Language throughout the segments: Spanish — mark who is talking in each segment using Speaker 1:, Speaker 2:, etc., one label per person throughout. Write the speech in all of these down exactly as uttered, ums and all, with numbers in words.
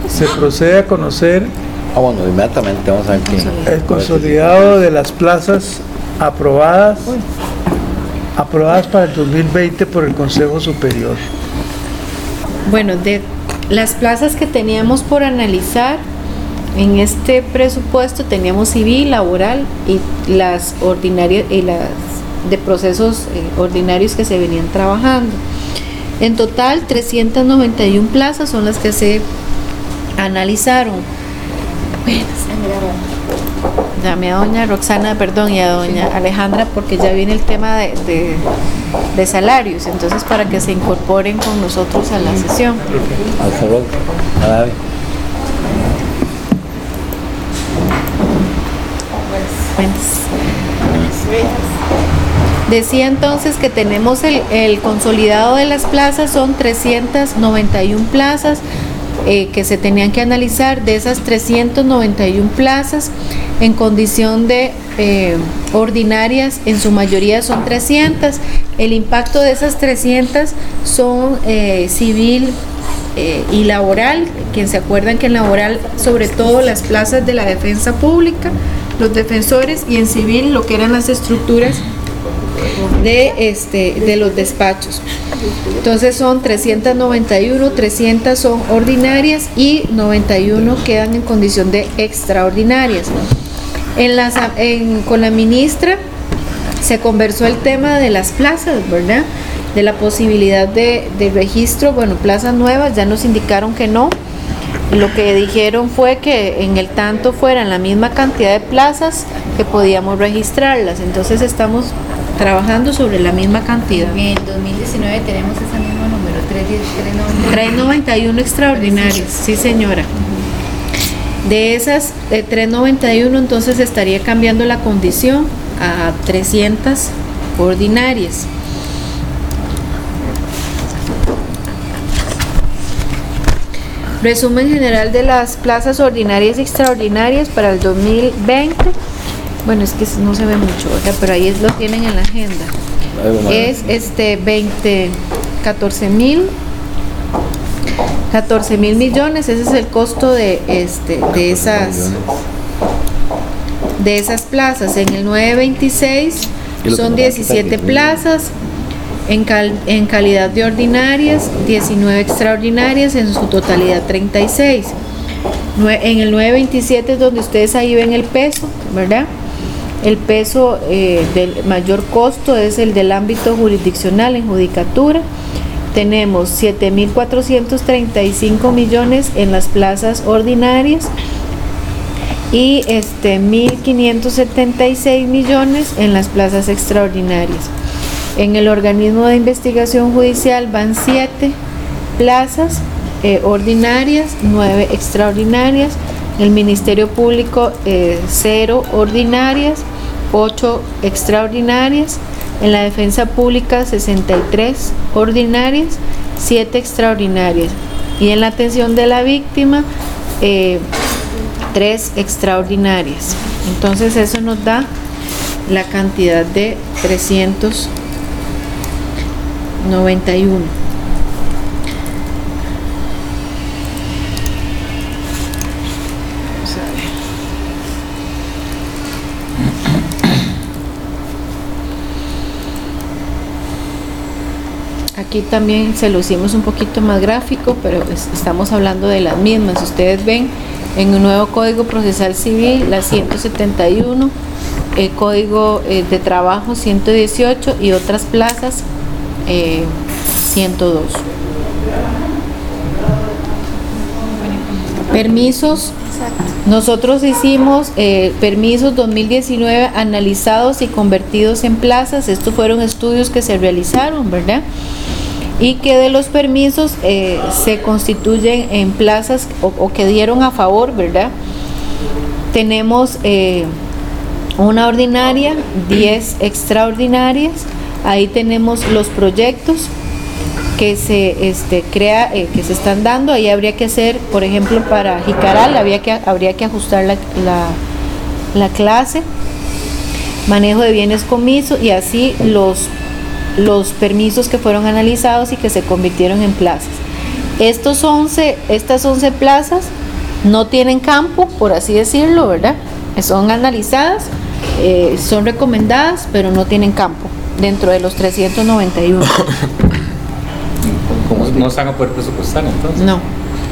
Speaker 1: se procede a conocer
Speaker 2: Ah, bueno, inmediatamente vamos a ver qué.
Speaker 1: el consolidado de las plazas aprobadas, aprobadas para el dos mil veinte por el Consejo Superior.
Speaker 3: Bueno, de las plazas que teníamos por analizar en este presupuesto teníamos civil, laboral y las ordinarias y las de procesos eh, ordinarios que se venían trabajando. En total, trescientas noventa y una plazas son las que se analizaron. Bueno, llame a doña Roxana, perdón, y a doña Alejandra porque ya viene el tema de, de, de salarios, entonces para que se incorporen con nosotros a la sesión.
Speaker 2: Hasta luego. Bye.
Speaker 3: Decía entonces que tenemos el, el consolidado de las plazas, son trescientas noventa y una plazas eh, que se tenían que analizar. De esas trescientas noventa y una plazas en condición de eh, ordinarias, en su mayoría son trescientas. El impacto de esas trescientas son eh, civil eh, y laboral. Quien se acuerdan que en laboral sobre todo las plazas de la defensa pública, los defensores, y en civil lo que eran las estructuras de este de los despachos. Entonces son trescientas noventa y una, trescientas son ordinarias y noventa y uno quedan en condición de extraordinarias. En las, en, con la ministra se conversó el tema de las plazas, ¿verdad? De la posibilidad de, de registro. Bueno, plazas nuevas ya nos indicaron que no. Lo que dijeron fue que en el tanto fueran la misma cantidad de plazas que podíamos registrarlas. Entonces estamos trabajando sobre la misma cantidad.
Speaker 4: En el dos mil diecinueve tenemos ese mismo número,
Speaker 3: trescientas noventa y uno extraordinarias, sí señora. De esas de trescientas noventa y uno entonces estaría cambiando la condición a trescientas ordinarias. Resumen general de las plazas ordinarias y extraordinarias para el dos mil veinte. Bueno, es que no se ve mucho, ¿verdad? Pero ahí es, lo tienen en la agenda. Es este veinte, catorce mil millones. Ese es el costo de este de esas de esas plazas. En el nueve veintiséis son diecisiete plazas. En, cal, en calidad de ordinarias, diecinueve extraordinarias, en su totalidad treinta y seis. En el nueve veintisiete es donde ustedes ahí ven el peso, ¿verdad? El peso eh, del mayor costo es el del ámbito jurisdiccional en judicatura. Tenemos siete mil cuatrocientos treinta y cinco millones en las plazas ordinarias y este mil quinientos setenta y seis millones en las plazas extraordinarias. En el organismo de investigación judicial van siete plazas eh, ordinarias, nueve extraordinarias. El Ministerio Público eh, cero ordinarias, ocho extraordinarias. En la defensa pública sesenta y tres ordinarias, siete extraordinarias. Y en la atención de la víctima eh, tres extraordinarias. Entonces eso nos da la cantidad de trescientos noventa y uno. Aquí también se lo hicimos un poquito más gráfico, pero es, estamos hablando de las mismas. Ustedes ven en un nuevo Código Procesal Civil la ciento setenta y uno, el Código eh, de Trabajo ciento dieciocho y otras plazas Eh, ciento dos. Permisos. Nosotros hicimos eh, permisos dos mil diecinueve analizados y convertidos en plazas. Estos fueron estudios que se realizaron, ¿verdad? Y que de los permisos eh, se constituyen en plazas o, o que dieron a favor, ¿verdad? Tenemos eh, una ordinaria, diez extraordinarias. Ahí tenemos los proyectos que se este, crea, eh, que se están dando. Ahí habría que hacer, por ejemplo, para Jicaral habría que, habría que ajustar la, la, la clase, manejo de bienes comiso y así los, los permisos que fueron analizados y que se convirtieron en plazas. Estos once, estas once plazas no tienen campo, por así decirlo, ¿verdad? Son analizadas, eh, son recomendadas, pero no tienen campo dentro de los trescientos noventa y uno.
Speaker 5: ¿Cómo no están a poder presupuestar entonces?
Speaker 3: No.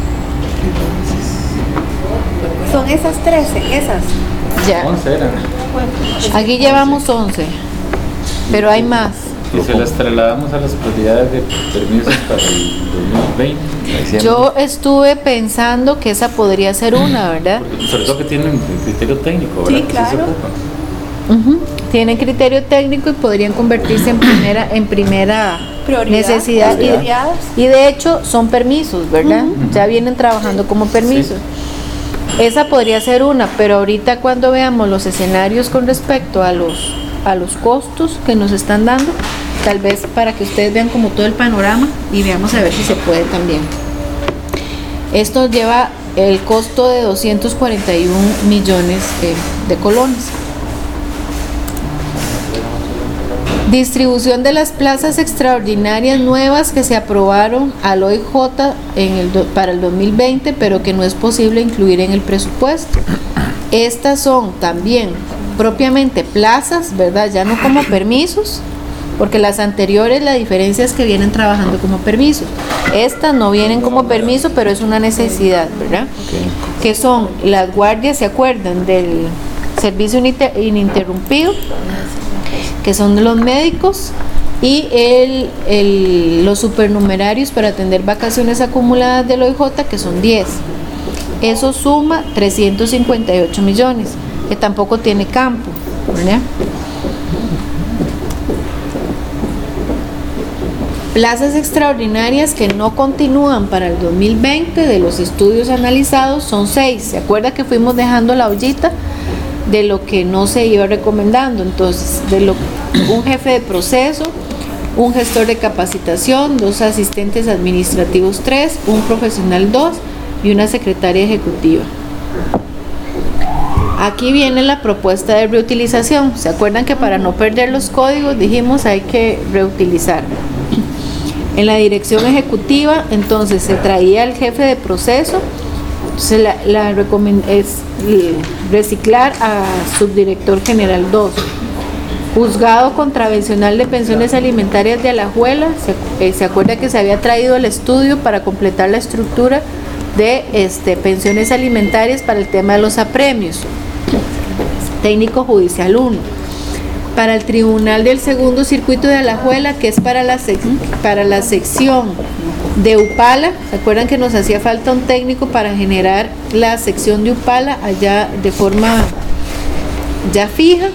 Speaker 4: Son esas trece, esas.
Speaker 3: Ya.
Speaker 5: once eran.
Speaker 3: Aquí llevamos once, pero hay más.
Speaker 5: Y se las trasladamos a las prioridades de permisos para el dos mil veinte.
Speaker 3: Yo estuve pensando que esa podría ser una, ¿verdad?
Speaker 5: Porque, sobre todo que tienen criterio técnico, ¿verdad?
Speaker 4: Sí,
Speaker 5: Que
Speaker 4: claro.
Speaker 5: se ocupan.
Speaker 3: Ujú. Tienen criterio técnico y podrían convertirse en primera, en primera
Speaker 4: Prioridad,
Speaker 3: necesidad. Y,
Speaker 4: prioridades.
Speaker 3: y de hecho son permisos, ¿verdad? Ya vienen trabajando como permisos. Esa podría ser una, pero ahorita cuando veamos los escenarios con respecto a los a los costos que nos están dando, tal vez para que ustedes vean como todo el panorama y veamos a ver si se puede también. Esto lleva el costo de doscientos cuarenta y un millones eh, de colones. Distribución de las plazas extraordinarias nuevas que se aprobaron al O I J en el do, para el dos mil veinte, pero que no es posible incluir en el presupuesto. Estas son también propiamente plazas, ¿verdad? Ya no como permisos, porque las anteriores la diferencia es que vienen trabajando como permisos. Estas no vienen como permiso, pero es una necesidad, ¿verdad? Que son las guardias, ¿se acuerdan? Del servicio ininterrumpido, que son los médicos, y el, el, los supernumerarios para atender vacaciones acumuladas del O I J, que son diez. Eso suma trescientos cincuenta y ocho millones, que tampoco tiene campo, ¿verdad? Plazas extraordinarias que no continúan para el dos mil veinte de los estudios analizados son seis. ¿Se acuerda que fuimos dejando la ollita de lo que no se iba recomendando? Entonces, de lo, un jefe de proceso, un gestor de capacitación, dos asistentes administrativos tres, un profesional dos y una secretaria ejecutiva. Aquí viene la propuesta de reutilización. ¿Se acuerdan que para no perder los códigos dijimos hay que reutilizar? En la dirección ejecutiva, entonces se traía el jefe de proceso. Se la, la recomend- es reciclar a subdirector general dos. Juzgado contravencional de pensiones alimentarias de Alajuela, se, eh, se acuerda que se había traído el estudio para completar la estructura de este, pensiones alimentarias para el tema de los apremios. Técnico judicial uno. Para el tribunal del segundo circuito de Alajuela, que es para la, sec- para la sección de Upala. ¿Se acuerdan que nos hacía falta un técnico para generar la sección de Upala allá de forma ya fija?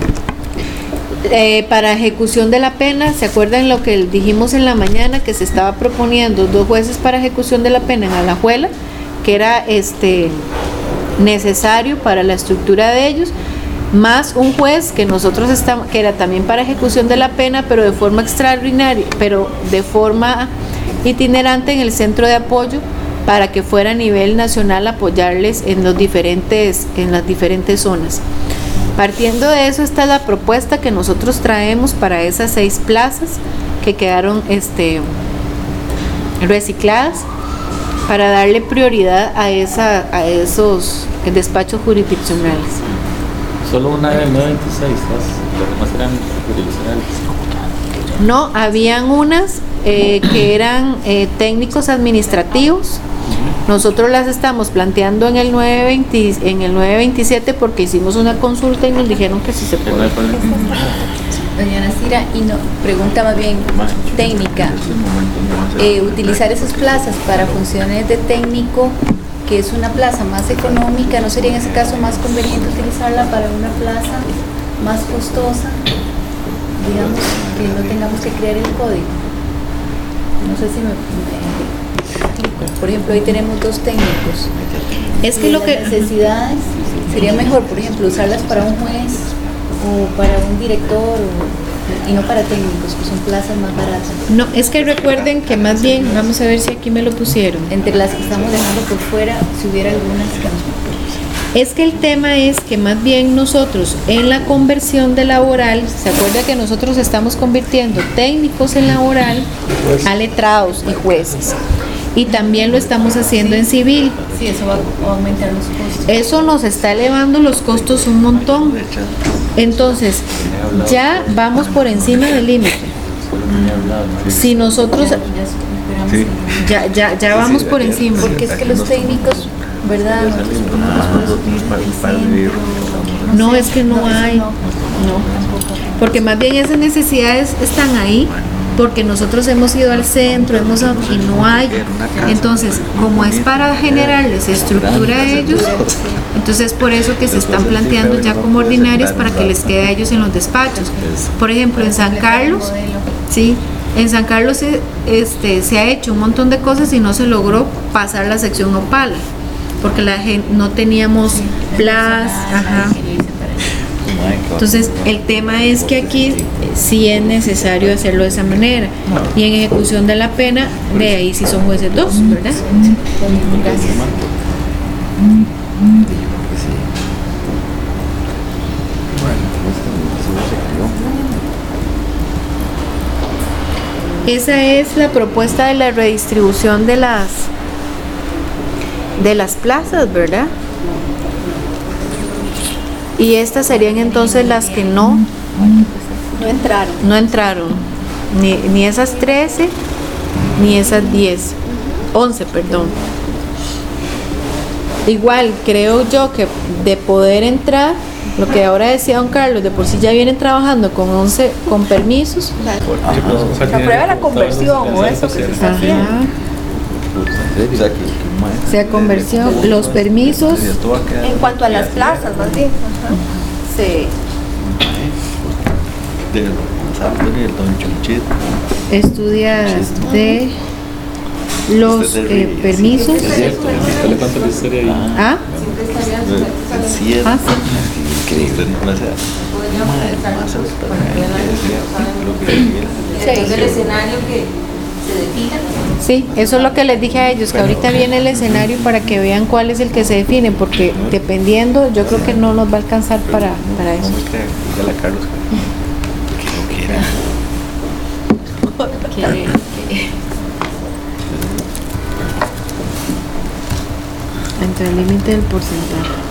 Speaker 3: Eh, para ejecución de la pena, ¿se acuerdan lo que dijimos en la mañana? Que se estaba proponiendo dos jueces para ejecución de la pena en Alajuela, que era este necesario para la estructura de ellos, más un juez que nosotros estamos, que era también para ejecución de la pena, pero de forma extraordinaria, pero de forma itinerante en el centro de apoyo, para que fuera a nivel nacional apoyarles en los diferentes, en las diferentes zonas. Partiendo de eso, esta es la propuesta que nosotros traemos para esas seis plazas que quedaron este, recicladas, para darle prioridad a, esa, a esos despachos jurisdiccionales.
Speaker 5: Solo una era el nueve veintiséis, las demás eran jurisdiccionales.
Speaker 3: No, habían unas eh, que eran eh, técnicos administrativos. Nosotros las estamos planteando en el nueve veinte, en el nueve veintisiete porque hicimos una consulta y nos dijeron que sí se puede.
Speaker 4: Doña Nacira, y no, pregunta más bien técnica, eh, utilizar esas plazas para funciones de técnico, que es una plaza más económica, ¿no sería en ese caso más conveniente utilizarla para una plaza más costosa? Digamos, que no tengamos que crear el código. No sé si me, me explico. Por ejemplo, hoy tenemos dos técnicos.
Speaker 3: Es que lo que
Speaker 4: necesidades sería mejor, por ejemplo, usarlas para un juez o para un director o, y no para técnicos, que son plazas más baratas.
Speaker 3: no, es que recuerden que más bien, vamos a ver si aquí me lo pusieron.
Speaker 4: Entre las que estamos dejando por fuera, si hubiera algunas que no.
Speaker 3: Es que el tema es que más bien nosotros en la conversión de laboral, ¿se acuerda que nosotros estamos convirtiendo técnicos en laboral a letrados y jueces? y también lo estamos haciendo en civil.
Speaker 4: Sí, eso va a aumentar los costos.
Speaker 3: Eso nos está elevando los costos un montón. Entonces, ya vamos por encima del límite. Si nosotros ya, ya, ya vamos por encima.
Speaker 4: Porque es que los técnicos, ¿verdad?
Speaker 3: No, es que no hay. No. Porque más bien esas necesidades están ahí porque nosotros hemos ido al centro, hemos y no hay. Entonces, como es para generarles estructura a ellos, entonces por eso que se están planteando ya como ordinarias para que les quede a ellos en los despachos. Por ejemplo, en San Carlos, sí, en San Carlos se, este, se ha hecho un montón de cosas y no se logró pasar la sección Opala, porque la gente no teníamos plas, ajá. Entonces, el tema es que aquí sí es necesario hacerlo de esa manera. Y en ejecución de la pena, de ahí sí son jueces dos, ¿verdad?
Speaker 4: Gracias.
Speaker 3: Esa es la propuesta de la redistribución de las de las plazas, ¿verdad? Y estas serían entonces las que no
Speaker 4: No entraron.
Speaker 3: no entraron, ni, ni esas trece, ni esas diez, once, perdón. Igual, creo yo que de poder entrar, lo que ahora decía don Carlos, de por sí ya vienen trabajando con once, con permisos.
Speaker 4: Se aprueba la conversión o eso que se está haciendo.
Speaker 3: Ajá. O sea, conversión, los permisos.
Speaker 4: En cuanto a las plazas, más bien. Ajá. Sí.
Speaker 3: Estudia de los eh, permisos.
Speaker 5: Es cierto, ¿usted le cuenta la historia ahí?
Speaker 3: ¿Ah? Ah,
Speaker 4: Sí, el escenario que se defina.
Speaker 3: sí, eso es lo que les dije a ellos, que ahorita viene el escenario para que vean cuál es el que se define, porque dependiendo, yo creo que no nos va a alcanzar para, para eso.
Speaker 4: Que-
Speaker 3: Entre el límite del porcentaje.